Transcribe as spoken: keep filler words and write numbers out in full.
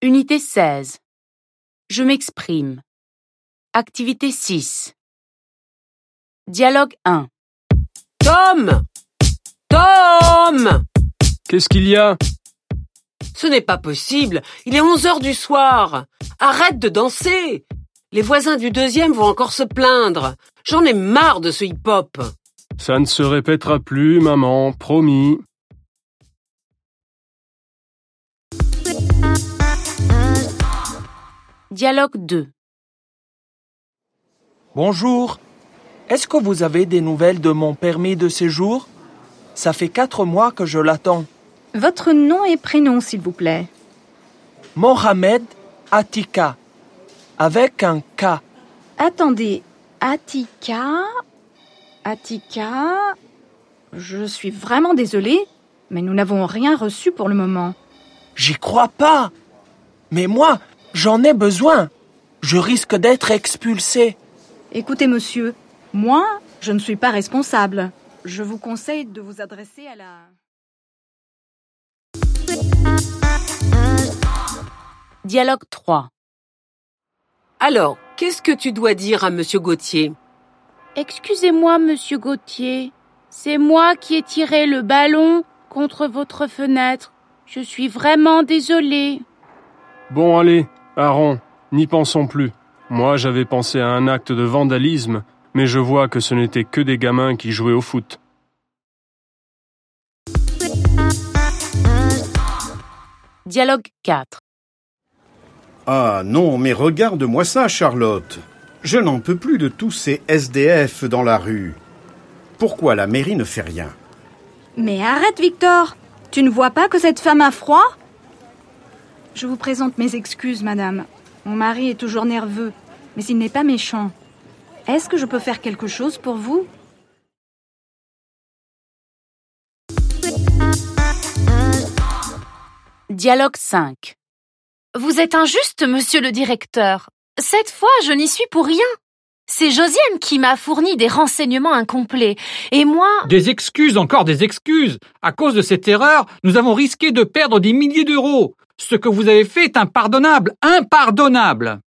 Unité seize. Je m'exprime. Activité six. Dialogue un. Tom! Tom! Qu'est-ce qu'il y a? Ce n'est pas possible. Il est onze heures du soir. Arrête de danser. Les voisins du deuxième vont encore se plaindre. J'en ai marre de ce hip-hop. Ça ne se répétera plus, maman, promis. Dialogue deux. Bonjour. Est-ce que vous avez des nouvelles de mon permis de séjour? Ça fait quatre mois que je l'attends. Votre nom et prénom, s'il vous plaît. Mohamed Atika, avec un K. Attendez, Atika... Atika... Je suis vraiment désolée, mais nous n'avons rien reçu pour le moment. J'y crois pas. Mais moi, j'en ai besoin. Je risque d'être expulsé. Écoutez, monsieur, moi, je ne suis pas responsable. Je vous conseille de vous adresser à la... Dialogue trois. Alors, qu'est-ce que tu dois dire à Monsieur Gauthier? Excusez-moi, monsieur Gauthier. C'est moi qui ai tiré le ballon contre votre fenêtre. Je suis vraiment désolée. Bon, allez, Aaron, n'y pensons plus. Moi, j'avais pensé à un acte de vandalisme, mais je vois que ce n'était que des gamins qui jouaient au foot. Dialogue quatre. Ah non, mais regarde-moi ça, Charlotte. Je n'en peux plus de tous ces S D F dans la rue. Pourquoi la mairie ne fait rien? Mais arrête, Victor. Tu ne vois pas que cette femme a froid? Je vous présente mes excuses, madame. Mon mari est toujours nerveux, mais il n'est pas méchant. Est-ce que je peux faire quelque chose pour vous? Dialogue cinq. Vous êtes injuste, monsieur le directeur. Cette fois, je n'y suis pour rien. C'est Josiane qui m'a fourni des renseignements incomplets. Et moi... Des excuses, encore des excuses. À cause de cette erreur, nous avons risqué de perdre des milliers d'euros. Ce que vous avez fait est impardonnable, impardonnable.